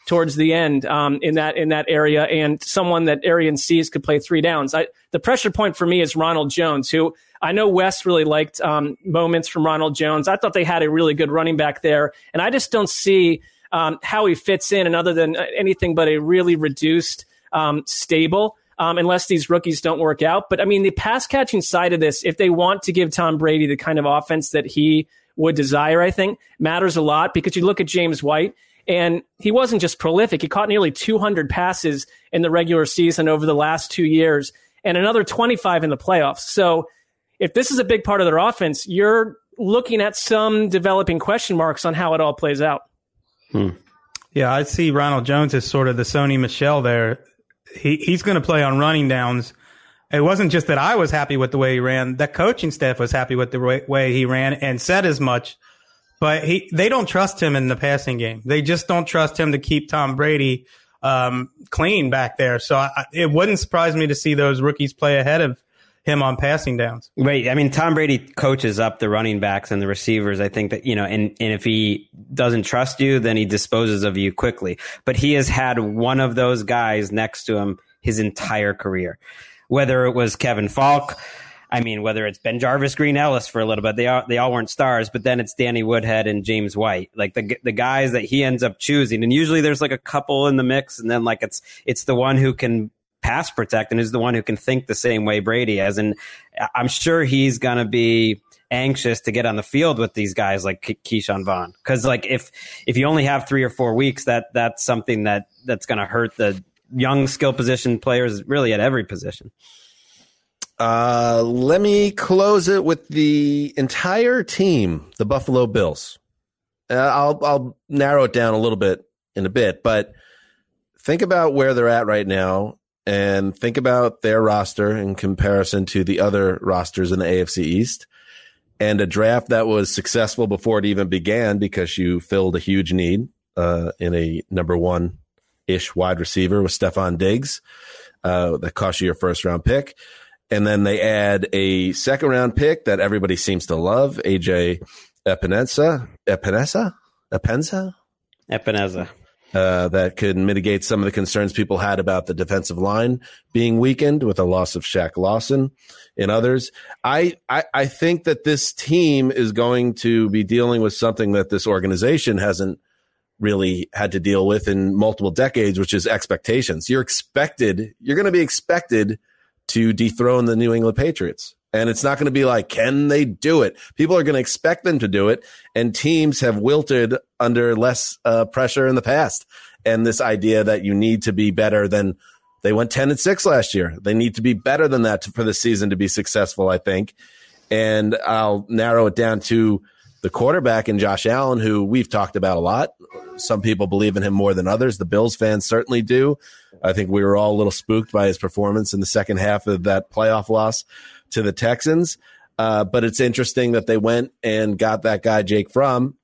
towards the end in that area, and someone that Arians sees could play three downs. The pressure point for me is Ronald Jones, who I know Wes really liked moments from Ronald Jones. I thought they had a really good running back there, and I just don't see how he fits in, and other than anything but a really reduced stable, unless these rookies don't work out. But I mean, the pass catching side of this, if they want to give Tom Brady the kind of offense that he would desire, I think matters a lot, because you look at James White, and he wasn't just prolific. He caught nearly 200 passes in the regular season over the last 2 years and another 25 in the playoffs. So if this is a big part of their offense, you're looking at some developing question marks on how it all plays out. Yeah, I see Ronald Jones as sort of the Sony Michel there. He's going to play on running downs. It wasn't just that I was happy with the way he ran. The coaching staff was happy with the way he ran and said as much. But they don't trust him in the passing game. They just don't trust him to keep Tom Brady clean back there. So it wouldn't surprise me to see those rookies play ahead of him on passing downs. Right. I mean, Tom Brady coaches up the running backs and the receivers. I think that, and if he doesn't trust you, then he disposes of you quickly. But he has had one of those guys next to him his entire career, whether it was Kevin Falk. I mean, whether it's Ben Jarvis, Green Ellis for a little bit, they all weren't stars, but then it's Danny Woodhead and James White, like the guys that he ends up choosing. And usually there's like a couple in the mix, and then like it's the one who can pass protect and is the one who can think the same way Brady has. And I'm sure he's going to be anxious to get on the field with these guys like Keyshawn Vaughn. Cause like if you only have 3 or 4 weeks, that's something that's going to hurt the young skill position players really at every position. Let me close it with the entire team, the Buffalo Bills. I'll narrow it down a little bit in a bit, but think about where they're at right now and think about their roster in comparison to the other rosters in the AFC East, and a draft that was successful before it even began because you filled a huge need in a number one-ish wide receiver with Stephon Diggs that cost you your first-round pick. And then they add a second-round pick that everybody seems to love, AJ Epinesa. That could mitigate some of the concerns people had about the defensive line being weakened with the loss of Shaq Lawson and others. I think that this team is going to be dealing with something that this organization hasn't really had to deal with in multiple decades, which is expectations. You're going to be expected to dethrone the New England Patriots. And it's not going to be like, can they do it? People are going to expect them to do it. And teams have wilted under less pressure in the past. And this idea that you need to be better than they went 10-6 last year. They need to be better than that for the season to be successful, I think. And I'll narrow it down to the quarterback in Josh Allen, who we've talked about a lot. Some people believe in him more than others. The Bills fans certainly do. I think we were all a little spooked by his performance in the second half of that playoff loss to the Texans. But it's interesting that they went and got that guy, Jake Fromm,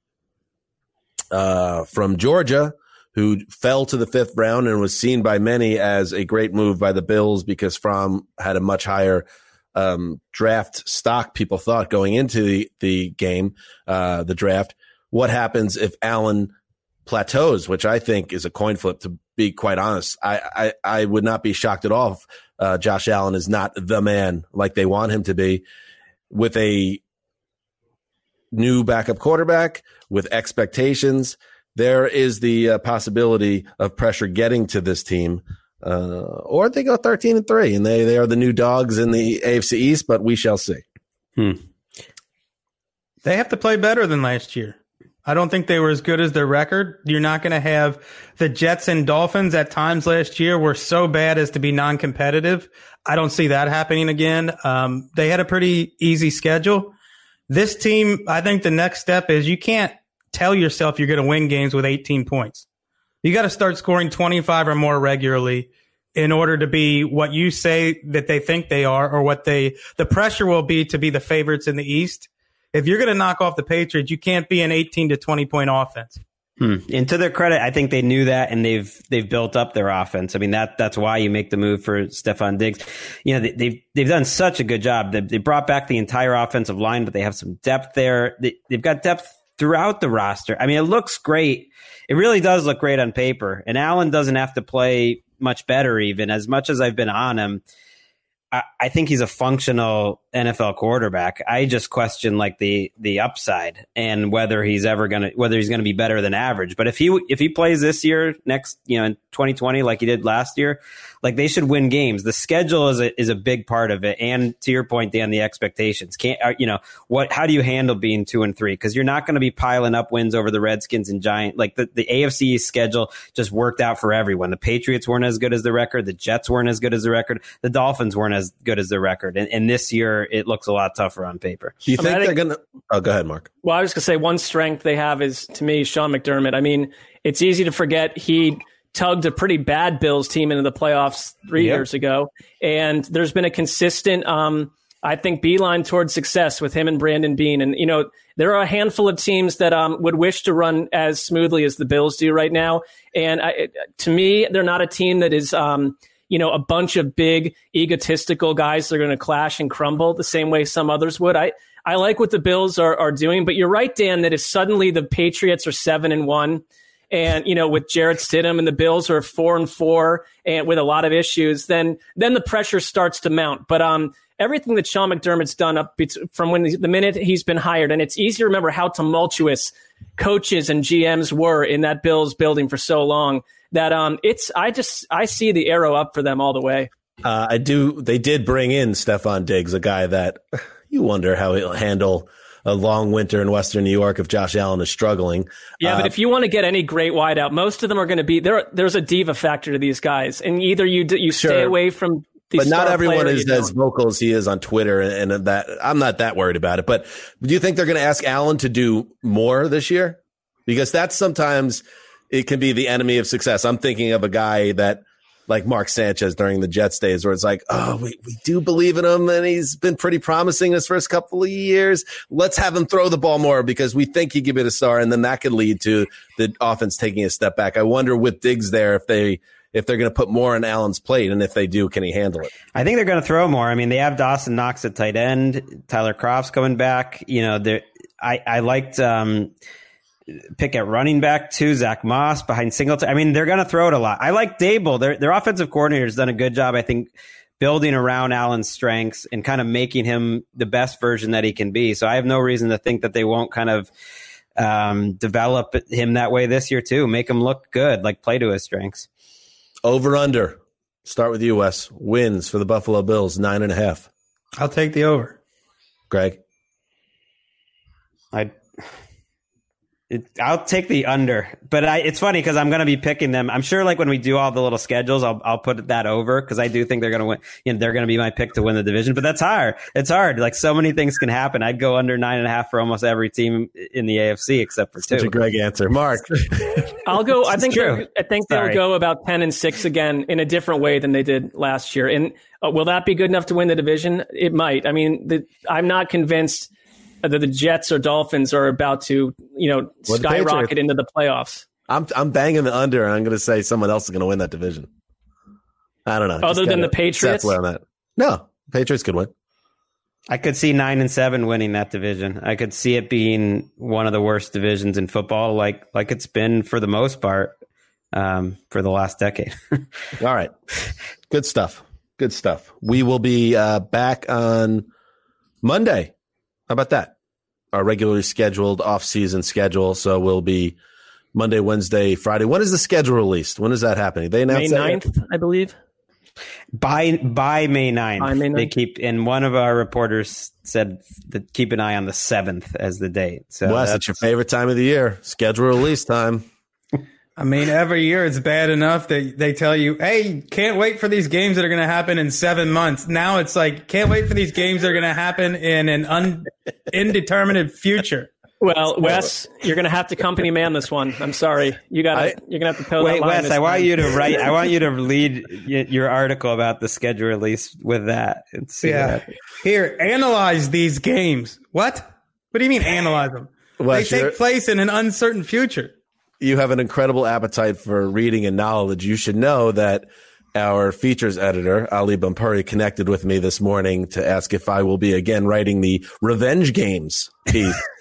from Georgia, who fell to the 5th round and was seen by many as a great move by the Bills because Fromm had a much higher draft stock, people thought, going into the game, the draft. What happens if Allen plateaus, which I think is a coin flip, to be quite honest. I would not be shocked at all if Josh Allen is not the man like they want him to be, with a new backup quarterback, with expectations. There is the possibility of pressure getting to this team, or they go 13-3 and they are the new dogs in the AFC East, but we shall see. They have to play better than last year. I don't think they were as good as their record. You're not going to have the Jets and Dolphins at times last year were so bad as to be non-competitive. I don't see that happening again. They had a pretty easy schedule. This team, I think the next step is you can't tell yourself you're going to win games with 18 points. You got to start scoring 25 or more regularly in order to be what you say that they think they are, or what the pressure will be to be the favorites in the East. If you're going to knock off the Patriots, you can't be an 18 to 20 point offense. And to their credit, I think they knew that, and they've built up their offense. I mean, that's why you make the move for Stephon Diggs. You know, they've done such a good job. They brought back the entire offensive line, but they have some depth there. They've got depth throughout the roster. I mean, it looks great. It really does look great on paper. And Allen doesn't have to play much better, even as much as I've been on him. I think he's a functional NFL quarterback. I just question like the upside and whether he's going to be better than average. But if he plays this year, next, in 2020, like he did last year, like they should win games. The schedule is a big part of it. And to your point, Dan, the expectations how do you handle being 2-3? Cause you're not going to be piling up wins over the Redskins and Giants. Like the AFC schedule just worked out for everyone. The Patriots weren't as good as the record. The Jets weren't as good as the record. The Dolphins weren't as good as the record. And this year it looks a lot tougher on paper. Do you think they're going to, go ahead, Mark. Well, I was going to say one strength they have is, to me, Sean McDermott. I mean, it's easy to forget he tugged a pretty bad Bills team into the playoffs 3 years ago. And there's been a consistent, I think, beeline towards success with him and Brandon Beane. And, there are a handful of teams that would wish to run as smoothly as the Bills do right now. And to me, they're not a team that is, a bunch of big egotistical guys that are going to clash and crumble the same way some others would. I like what the Bills are doing, but you're right, Dan, that if suddenly the Patriots are 7-1 and, with Jarrett Stidham and the Bills are 4-4 and with a lot of issues, then the pressure starts to mount. But everything that Sean McDermott's done up from when the minute he's been hired, and it's easy to remember how tumultuous coaches and GMs were in that Bills building for so long, that I see the arrow up for them all the way. I do. They did bring in Stephon Diggs, a guy that you wonder how he'll handle a long winter in Western New York if Josh Allen is struggling. Yeah, but if you want to get any great wideout, most of them are going to be there. There's a diva factor to these guys, and either you stay away from. But not everyone is as vocal as he is on Twitter, and that I'm not that worried about it. But do you think they're going to ask Allen to do more this year? Because that's sometimes it can be the enemy of success. I'm thinking of a guy that, like Mark Sanchez during the Jets days, where it's like, oh, we do believe in him, and he's been pretty promising his first couple of years. Let's have him throw the ball more because we think he could be a star, and then that could lead to the offense taking a step back. I wonder with Diggs there if they're going to put more on Allen's plate, and if they do, can he handle it? I think they're going to throw more. I mean, they have Dawson Knox at tight end. Tyler Kroft's coming back. I liked pick at running back too, Zach Moss behind Singleton. I mean, they're going to throw it a lot. I like Dable. Their offensive coordinator has done a good job, I think, building around Allen's strengths and kind of making him the best version that he can be. So I have no reason to think that they won't kind of develop him that way this year too. Make him look good, like play to his strengths. Over under. Start with you, Wes. Wins for the Buffalo Bills, 9.5. I'll take the over. Greg? I'll take the under, but it's funny because I'm going to be picking them. I'm sure, like when we do all the little schedules, I'll put that over because I do think they're going to win. They're going to be my pick to win the division, but that's hard. It's hard. Like so many things can happen. I'd go under 9.5 for almost every team in the AFC except for 2. Such a Greg answer, Mark. I'll go. I think they'll go about 10-6 again in a different way than they did last year. And will that be good enough to win the division? It might. I mean, I'm not convinced that the Jets or Dolphins are about to, skyrocket into the playoffs. I'm banging the under, and I'm going to say someone else is going to win that division. I don't know. Other than the Patriots? On that. No, Patriots could win. I could see 9-7 winning that division. I could see it being one of the worst divisions in football, like it's been for the most part for the last decade. All right. Good stuff. We will be back on Monday. How about that? Our regularly scheduled off-season schedule. So we'll be Monday, Wednesday, Friday. When is the schedule released? When is that happening? They announced May 9th, I believe. By May 9th. They keep, and one of our reporters said that keep an eye on the 7th as the date. So Wes, it's your favorite time of the year. Schedule release time. I mean, every year it's bad enough that they tell you, hey, can't wait for these games that are going to happen in 7 months. Now it's like, can't wait for these games that are going to happen in an indeterminate future. Well, Wes, you're going to have to company man this one. I'm sorry. You're going to have to toe that line. Wes, I want you to lead your article about the schedule release with that. And see Here, analyze these games. What do you mean analyze them? Wes, they take place in an uncertain future. You have an incredible appetite for reading and knowledge. You should know that our features editor, Ali Bampuri, connected with me this morning to ask if I will be again writing the Revenge Games piece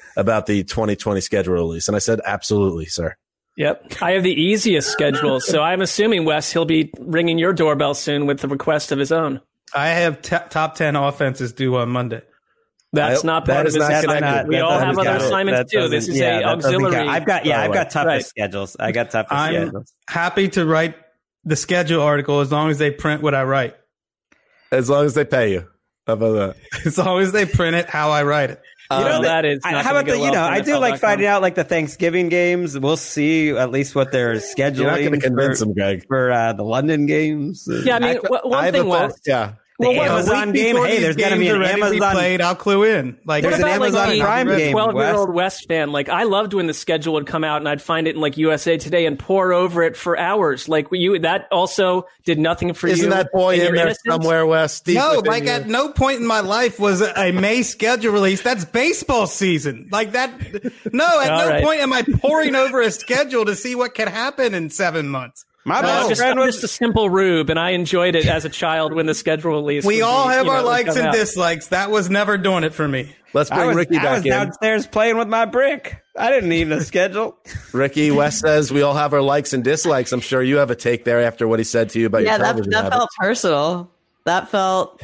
about the 2020 schedule release. And I said, absolutely, sir. Yep. I have the easiest schedule. So I'm assuming, Wes, he'll be ringing your doorbell soon with the request of his own. I have top 10 offenses due on Monday. That's not part of his assignment. We all have other assignments too. This is a auxiliary. I've got toughest schedules. I'm happy to write the schedule article as long as they print what I write. As long as they pay you. How about that? As long as they print it how I write it. That is. How about I do like finding out like the Thanksgiving games. We'll see at least what they're scheduling. You're not going to convince them, Greg, for the London games. Yeah, I mean, one thing was, the Amazon game. Hey, there's going to be an Amazon. Played, I'll clue in. Like, there's an Amazon Prime game. 12-year-old West fan. Like, I loved when the schedule would come out and I'd find it in like USA Today and pore over it for hours. Like that also did nothing for you. Isn't that boy in there somewhere, West? No, like at no point in my life was a May schedule release. That's baseball season. Like that. No, at no point am I poring over a schedule to see what could happen in 7 months. I'm just a simple rube, and I enjoyed it as a child when the schedule released. We all have our likes and dislikes. That was never doing it for me. Let's bring Ricky back in. I was downstairs playing with my brick. I didn't need a schedule. Ricky, Wes says we all have our likes and dislikes. I'm sure you have a take there after what he said to you about your television that felt personal. That felt,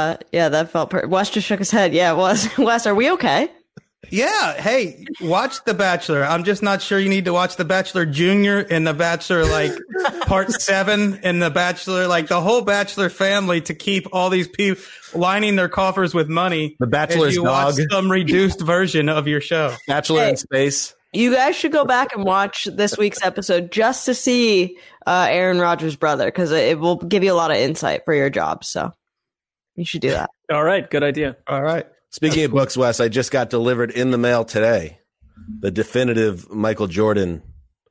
Wes just shook his head. Yeah, it was. Wes, are we okay? Yeah. Hey, watch The Bachelor. I'm just not sure you need to watch The Bachelor Junior and The Bachelor, like part 7 and The Bachelor, like the whole Bachelor family to keep all these people lining their coffers with money. The Bachelor's dog. Watch some reduced version of your show. Bachelor in Space. You guys should go back and watch this week's episode just to see Aaron Rodgers' brother, because it will give you a lot of insight for your job. So you should do that. All right. Good idea. All right. Speaking of books, Wes, I just got delivered in the mail today the definitive Michael Jordan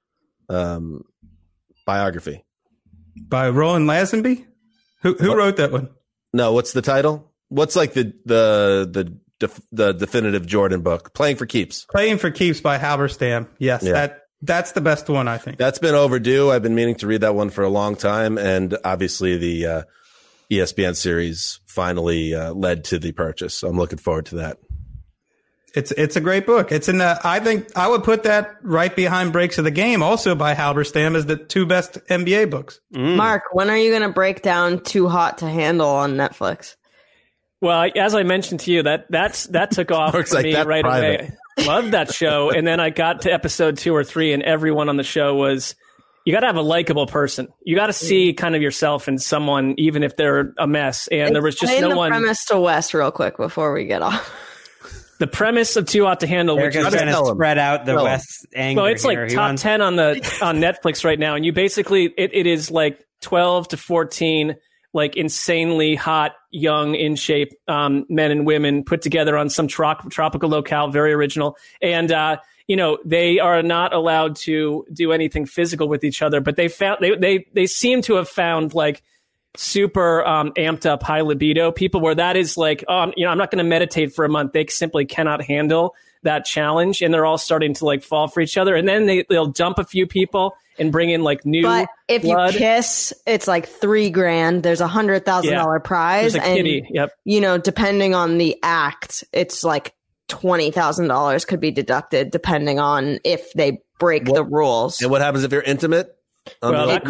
biography by Roland Lazenby. Who wrote that one? No, what's the title? What's like the definitive Jordan book? Playing for Keeps. Playing for Keeps by Halberstam. Yes, that's the best one, I think. That's been overdue. I've been meaning to read that one for a long time, and obviously the ESPN series finally led to the purchase. So I'm looking forward to that. It's a great book. It's I think I would put that right behind Breaks of the Game, also by Halberstam, as the 2 best NBA books. Mark, when are you going to break down Too Hot to Handle on Netflix? Well, as I mentioned to you, that took off for me right away. Loved that show, and then I got to episode 2 or 3, and everyone on the show was. You got to have a likable person. You got to see kind of yourself in someone, even if they're a mess. And there was just no one. The premise to Wes real quick before we get off. The premise of Too Hot to Handle, which is trying to spread out the Wes anger. Well, it's like top 10 on Netflix right now, and you basically it is like 12 to 14 like insanely hot, young, in shape men and women put together on some tropical locale, very original, and. They are not allowed to do anything physical with each other, but they seem to have found like super amped up high libido people where that is like, I'm not going to meditate for a month. They simply cannot handle that challenge, and they're all starting to like fall for each other. And then they'll dump a few people and bring in like new. But if blood. You kiss, it's like $3,000. There's $100,000 prize, there's a kitty. Yep. Depending on the act, it's like $20,000 could be deducted depending on if they break the rules. And what happens if you're intimate? It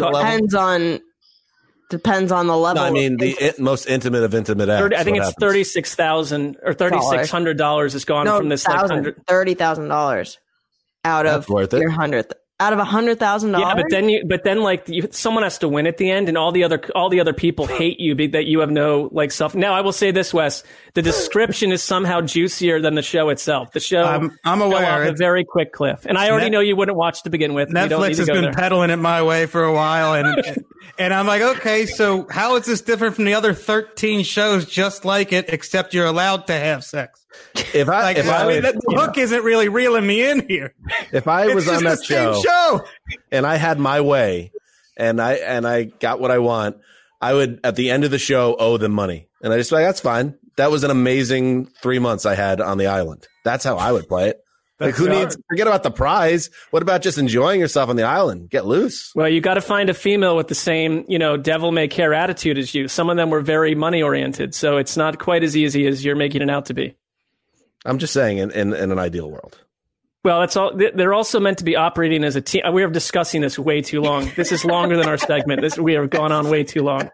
depends on the level. No, I mean the most intimate of intimate acts. I think it's $36,000 or $3,600 has gone from this like $30,000 out of your 100th. Out of $100,000. Yeah, but then someone has to win at the end, and all the other people hate you that you have no like self. Now I will say this, Wes: the description is somehow juicier than the show itself. The show, I'm aware, fell off a very quick cliff, and I already know you wouldn't watch to begin with. Netflix has been peddling it my way for a while, and I'm like, okay, so how is this different from the other 13 shows just like it, except you're allowed to have sex? The hook isn't really reeling me in here. If I was on that show and I had my way and I got what I want, I would at the end of the show owe them money. And I just like, that's fine. That was an amazing 3 months I had on the island. That's how I would play it. Like, forget about the prize. What about just enjoying yourself on the island? Get loose. Well, you got to find a female with the same, devil may care attitude as you. Some of them were very money oriented. So it's not quite as easy as you're making it out to be. I'm just saying in an ideal world. Well, that's all. They're also meant to be operating as a team. We are discussing this way too long. This is longer than our segment. We have gone on way too long.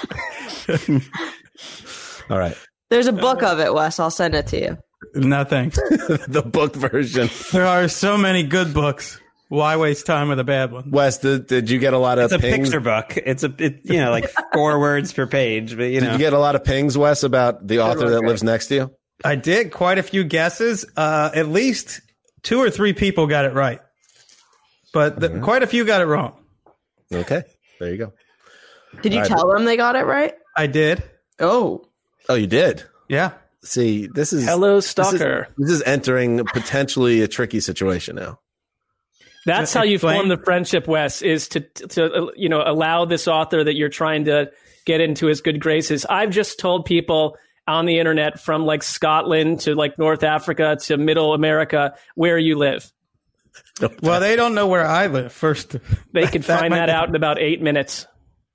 All right. There's a book of it, Wes. I'll send it to you. No, thanks. The book version. There are so many good books. Why waste time with a bad one? Wes, did you get a lot of pings? It's a picture book. It's like 4 words per page. But Did you get a lot of pings, Wes, about the author that lives next to you? I did. Quite a few guesses. At least 2 or 3 people got it right. But quite a few got it wrong. Okay. There you go. Did you tell them they got it right? I did. Oh, you did? Yeah. See, this is... Hello, stalker. This is entering potentially a tricky situation now. That's how you form the friendship, Wes, is to allow this author that you're trying to get into his good graces. I've just told people on the internet from like Scotland to like North Africa to Middle America where you live. Well, they don't know where I live first. They could find that out in about 8 minutes.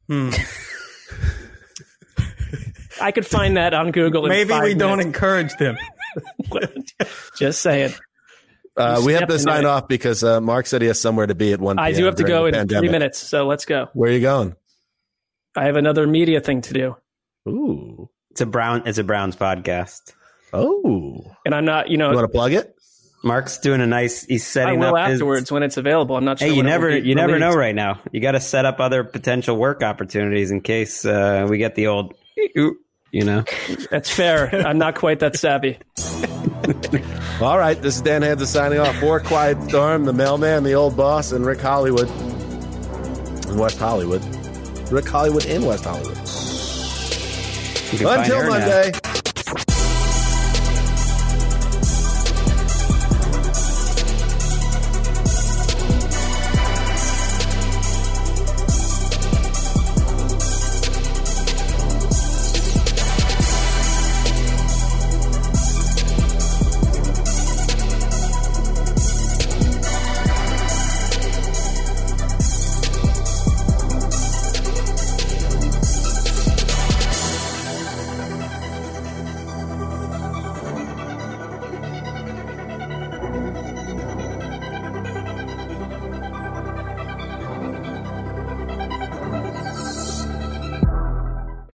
I could find that on Google. Maybe we don't encourage them. Just saying. We have to sign off because Mark said he has somewhere to be at 1 p.m. I do have to go in 3 minutes, so let's go. Where are you going? I have another media thing to do. Ooh. It's a Browns podcast. Oh. And I'm not, You want to plug it? Mark's doing he's setting up afterwards when it's available. I'm not sure. Hey, you never know right now. You got to set up other potential work opportunities in case we get the old, That's fair. I'm not quite that savvy. All right, this is Dan Hanzus signing off for Quiet Storm, the mailman, the old boss, and Rick Hollywood in West Hollywood. Rick Hollywood in West Hollywood. Until Monday.